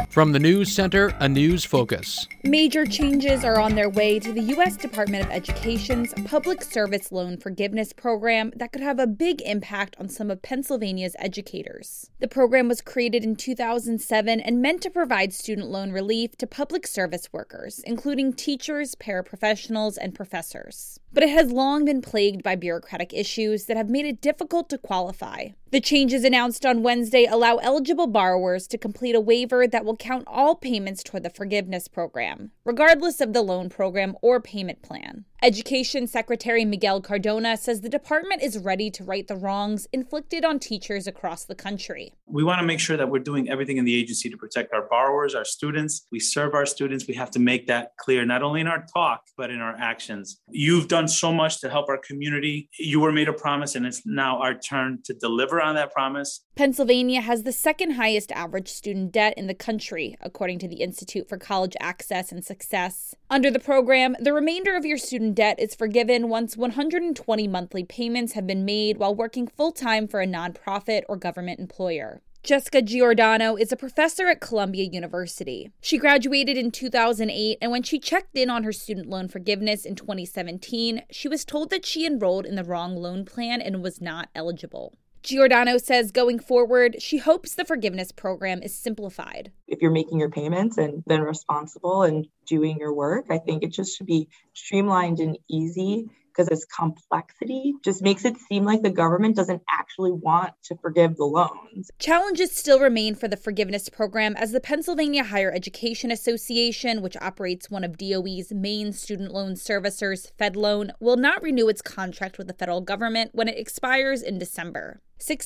From the News Center, a news focus. Major changes are on their way to the U.S. Department of Education's Public Service Loan Forgiveness Program that could have a big impact on some of Pennsylvania's educators. The program was created in 2007 and meant to provide student loan relief to public service workers, including teachers, paraprofessionals, and professors. But it has long been plagued by bureaucratic issues that have made it difficult to qualify. The changes announced on Wednesday allow eligible borrowers to complete a waiver that will count all payments toward the forgiveness program, regardless of the loan program or payment plan. Education Secretary Miguel Cardona says the department is ready to right the wrongs inflicted on teachers across the country. We want to make sure that we're doing everything in the agency to protect our borrowers, our students. We serve our students. We have to make that clear, not only in our talk, but in our actions. You've done so much to help our community. You were made a promise, and it's now our turn to deliver on that promise. Pennsylvania has the second highest average student debt in the country, according to the Institute for College Access and Success. Under the program, the remainder of your student debt is forgiven once 120 monthly payments have been made while working full-time for a nonprofit or government employer. Jessica Giordano is a professor at Columbia University. She graduated in 2008, and when she checked in on her student loan forgiveness in 2017, she was told that she enrolled in the wrong loan plan and was not eligible. Giordano says going forward, she hopes the forgiveness program is simplified. If you're making your payments and been responsible and doing your work, I think it just should be streamlined and easy, because this complexity just makes it seem like the government doesn't actually want to forgive the loans. Challenges still remain for the forgiveness program as the Pennsylvania Higher Education Association, which operates one of DOE's main student loan servicers, FedLoan, will not renew its contract with the federal government when it expires in December.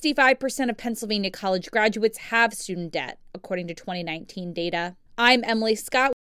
65% of Pennsylvania college graduates have student debt, according to 2019 data. I'm Emily Scott.